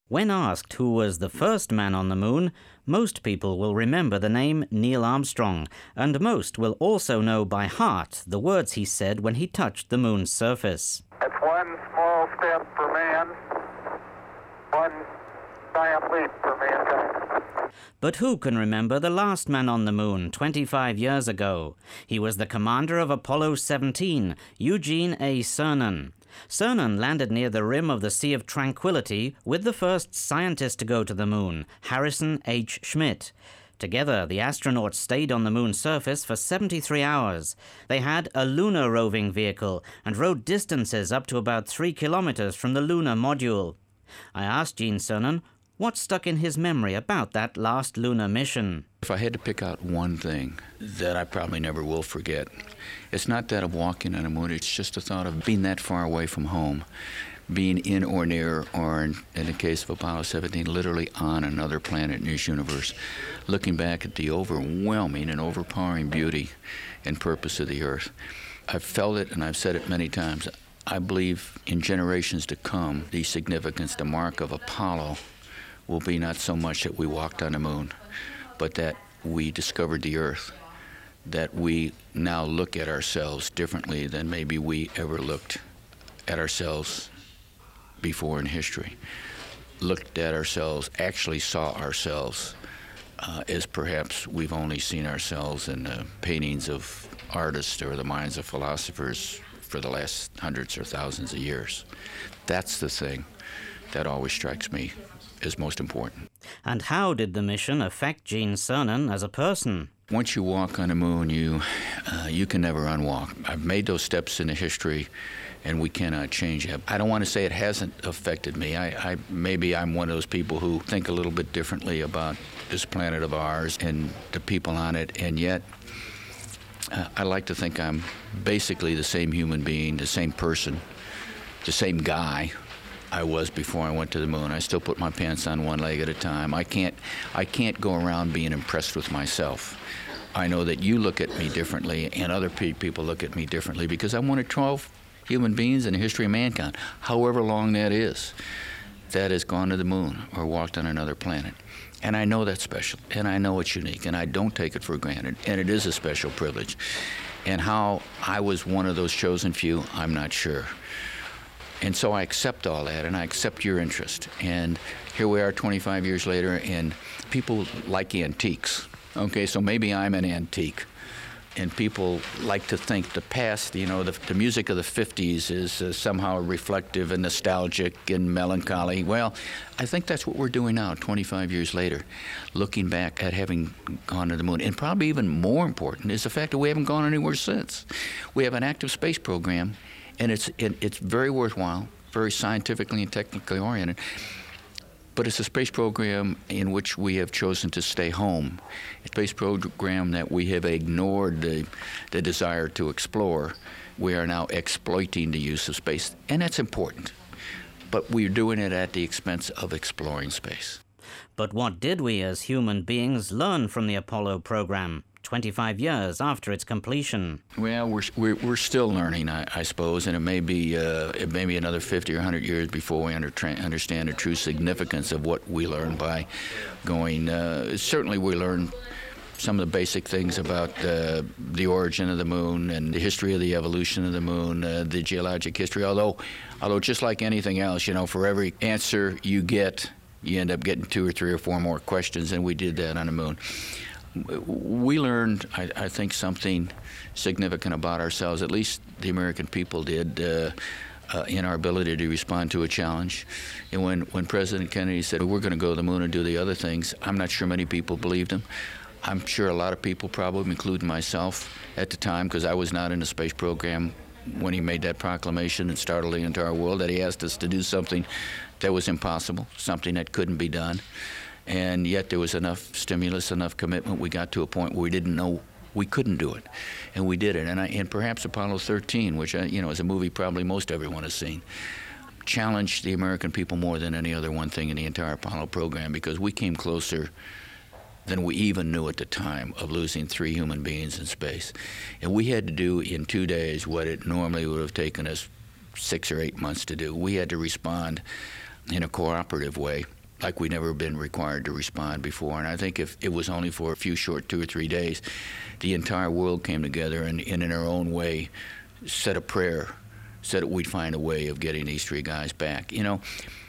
When asked who was the first man on the moon, most people will remember the name Neil Armstrong, and most will also know by heart the words he said when he touched the moon's surface. It's one small step for man, one giant leap for mankind. But who can remember the last man on the moon 25 years ago? He was the commander of Apollo 17, Eugene A. Cernan. Cernan landed near the rim of the Sea of Tranquility with the first scientist to go to the moon, Harrison H. Schmitt. Together, the astronauts stayed on the moon's surface for 73 hours. They had a lunar roving vehicle and rode distances up to about 3 kilometers from the lunar module. I asked Gene Cernan what stuck in his memory about that last lunar mission. If I had to pick out one thing that I probably never will forget, it's not that of walking on the moon, it's just the thought of being that far away from home, being in or near, or in the case of Apollo 17, literally on another planet in this universe, looking back at the overwhelming and overpowering beauty and purpose of the Earth. I've felt it and I've said it many times. I believe in generations to come, the significance, the mark of Apollo will be not so much that we walked on the moon, but that we discovered the Earth, that we now look at ourselves differently than maybe we ever looked at ourselves before in history. Looked at ourselves, actually saw ourselves as perhaps we've only seen ourselves in the paintings of artists or the minds of philosophers for the last hundreds or thousands of years. That's the thing that always strikes me as most important. And how did the mission affect Gene Cernan as a person? Once you walk on the moon, you can never unwalk. I've made those steps in the history, and we cannot change it. I don't want to say it hasn't affected me. Maybe I'm one of those people who think a little bit differently about this planet of ours and the people on it, and yet I like to think I'm basically the same human being, the same person, the same guy I was before I went to the moon. I still put my pants on one leg at a time. I can't go around being impressed with myself. I know that you look at me differently and other people look at me differently because I'm one of 12 human beings in the history of mankind, however long that is, that has gone to the moon or walked on another planet. And I know that's special, and I know it's unique, and I don't take it for granted, and it is a special privilege. And how I was one of those chosen few, I'm not sure. And so I accept all that, and I accept your interest. And here we are 25 years later, and people like antiques. Okay, so maybe I'm an antique. And people like to think the past, the music of the 50s is somehow reflective and nostalgic and melancholy. Well, I think that's what we're doing now, 25 years later, looking back at having gone to the moon. And probably even more important is the fact that we haven't gone anywhere since. We have an active space program, and it's very worthwhile, very scientifically and technically oriented. But it's a space program in which we have chosen to stay home. A space program that we have ignored the desire to explore. We are now exploiting the use of space, and that's important. But we're doing it at the expense of exploring space. But what did we as human beings learn from the Apollo program 25 years after its completion? Well, we're still learning, I suppose, and it may be another 50 or 100 years before we understand the true significance of what we learned by going. Certainly, we learned some of the basic things about the origin of the moon and the history of the evolution of the moon, the geologic history. Although just like anything else, for every answer you get, you end up getting 2 or 3 or 4 more questions, and we did that on the moon. We learned, I think, something significant about ourselves, at least the American people did, in our ability to respond to a challenge. And when President Kennedy said, we're going to go to the moon and do the other things, I'm not sure many people believed him. I'm sure a lot of people, probably including myself at the time, because I was not in the space program when he made that proclamation and startled the entire world, that he asked us to do something that was impossible, something that couldn't be done. And yet there was enough stimulus, enough commitment. We got to a point where we didn't know we couldn't do it, and we did it. And perhaps Apollo 13, which is a movie probably most everyone has seen, challenged the American people more than any other one thing in the entire Apollo program, because we came closer than we even knew at the time of losing 3 human beings in space. And we had to do in 2 days what it normally would have taken us 6 or 8 months to do. We had to respond in a cooperative way, like we'd never been required to respond before. And I think if it was only for a few short 2 or 3 days, the entire world came together and in their own way said a prayer, said that we'd find a way of getting these 3 guys back. You know,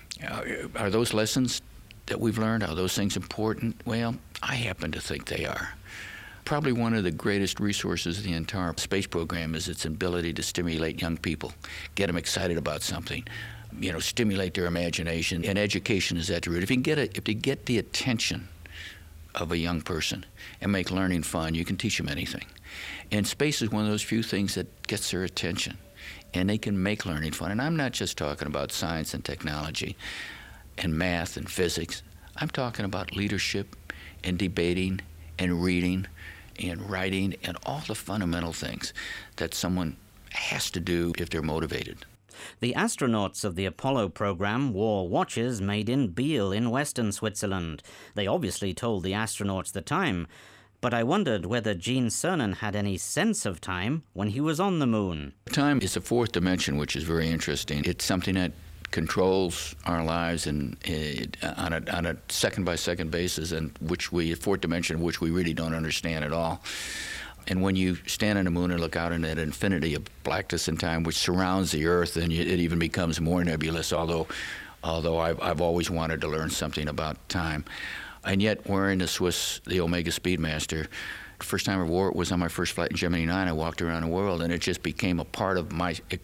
are those lessons that we've learned, are those things important? Well, I happen to think they are. Probably one of the greatest resources of the entire space program is its ability to stimulate young people, get them excited about something, you know, stimulate their imagination. And education is at the root. If you get the attention of a young person and make learning fun, you can teach them anything. And space is one of those few things that gets their attention, and they can make learning fun. And I'm not just talking about science and technology and math and physics. I'm talking about leadership and debating and reading and writing and all the fundamental things that someone has to do if they're motivated. The astronauts of the Apollo program wore watches made in Biel in western Switzerland. They obviously told the astronauts the time, but I wondered whether Gene Cernan had any sense of time when he was on the moon. Time is a fourth dimension, which is very interesting. It's something that controls our lives and on a second-by-second basis, and a fourth dimension, which we really don't understand at all. And when you stand on the moon and look out into that infinity of blackness and time which surrounds the Earth, and it even becomes more nebulous, although I've always wanted to learn something about time. And yet, wearing the Omega Speedmaster, the first time I wore it was on my first flight in Gemini 9. I walked around the world, and it just became a part of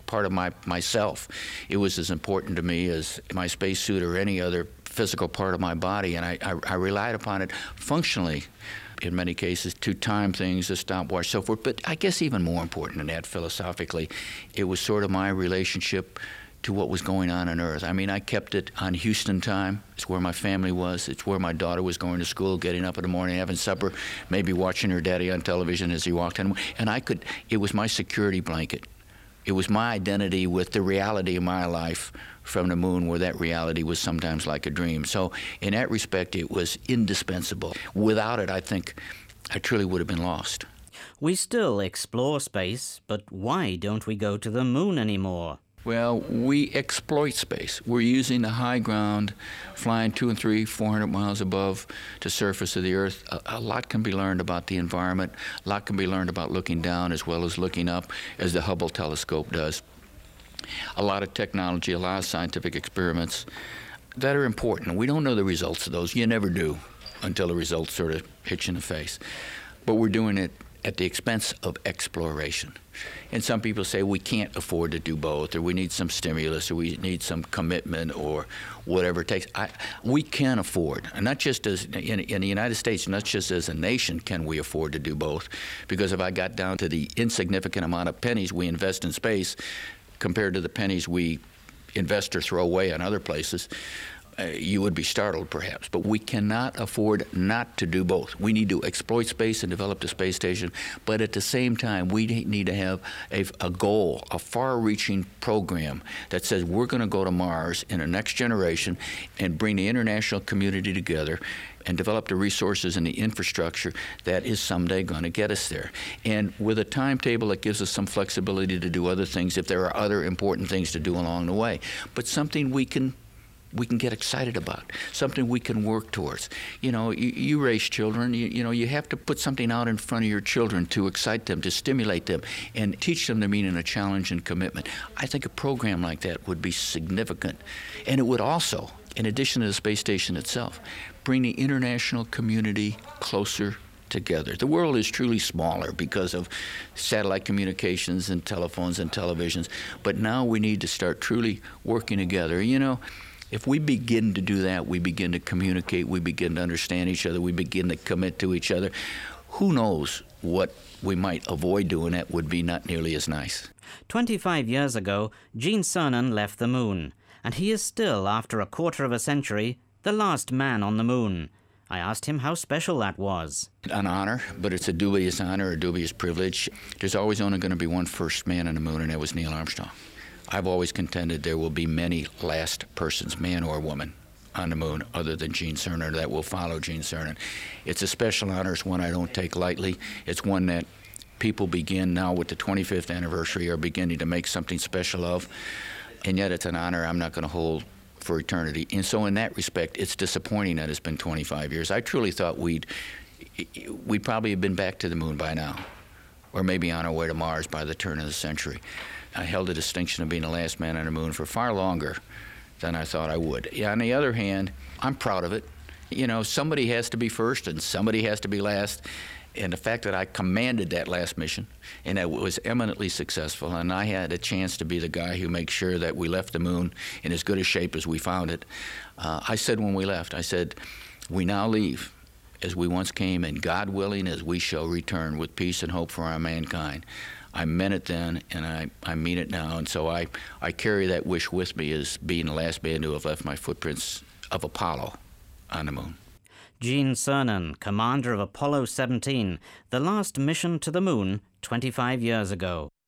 myself. It was as important to me as my spacesuit or any other physical part of my body, and I relied upon it functionally, in many cases, to time things, a stopwatch, so forth. But I guess even more important than that, philosophically, it was sort of my relationship to what was going on Earth. I mean, I kept it on Houston time. It's where my family was. It's where my daughter was going to school, getting up in the morning, having supper, maybe watching her daddy on television as he walked in. And it was my security blanket. It was my identity with the reality of my life from the moon, where that reality was sometimes like a dream. So in that respect, it was indispensable. Without it, I think I truly would have been lost. We still explore space, but why don't we go to the moon anymore? Well, we exploit space. We're using the high ground, flying 200 and 300, 400 miles above the surface of the Earth. A lot can be learned about the environment. A lot can be learned about looking down as well as looking up, as the Hubble telescope does. A lot of technology, a lot of scientific experiments that are important. We don't know the results of those. You never do until the results sort of hit you in the face. But we're doing it at the expense of exploration. And some people say we can't afford to do both, or we need some stimulus, or we need some commitment, or whatever it takes. We can afford, and not just as in the United States, not just as a nation can we afford to do both, because if I got down to the insignificant amount of pennies we invest in space compared to the pennies we invest or throw away on other places, you would be startled, perhaps. But we cannot afford not to do both. We need to exploit space and develop the space station, but at the same time, we need to have a goal, a far-reaching program that says we're going to go to Mars in the next generation and bring the international community together and develop the resources and the infrastructure that is someday going to get us there. And with a timetable that gives us some flexibility to do other things if there are other important things to do along the way, but something we can get excited about, something we can work towards. You know, you raise children, you have to put something out in front of your children to excite them, to stimulate them, and teach them the meaning of challenge and commitment. I think a program like that would be significant. And it would also, in addition to the space station itself, bring the international community closer together. The world is truly smaller because of satellite communications and telephones and televisions, but now we need to start truly working together. You know, if we begin to do that, we begin to communicate, we begin to understand each other, we begin to commit to each other, who knows what we might avoid doing that would be not nearly as nice. 25 years ago, Gene Cernan left the moon, and he is still, after a quarter of a century, the last man on the moon. I asked him how special that was. An honor, but it's a dubious honor, a dubious privilege. There's always only going to be one first man on the moon, and that was Neil Armstrong. I've always contended there will be many last persons, man or woman, on the moon other than Gene Cernan that will follow Gene Cernan. It's a special honor. It's one I don't take lightly. It's one that people begin now with the 25th anniversary are beginning to make something special of. And yet it's an honor I'm not going to hold for eternity. And so in that respect, it's disappointing that it's been 25 years. I truly thought we'd probably have been back to the moon by now, or maybe on our way to Mars by the turn of the century. I held the distinction of being the last man on the moon for far longer than I thought I would. Yeah, on the other hand, I'm proud of it. You know, somebody has to be first and somebody has to be last. And the fact that I commanded that last mission and it was eminently successful, and I had a chance to be the guy who makes sure that we left the moon in as good a shape as we found it. I said when we left, I said, we now leave as we once came, and God willing, as we shall return with peace and hope for our mankind. I meant it then, and I mean it now, and so I carry that wish with me as being the last man to have left my footprints of Apollo on the moon. Gene Cernan, commander of Apollo 17, the last mission to the moon 25 years ago.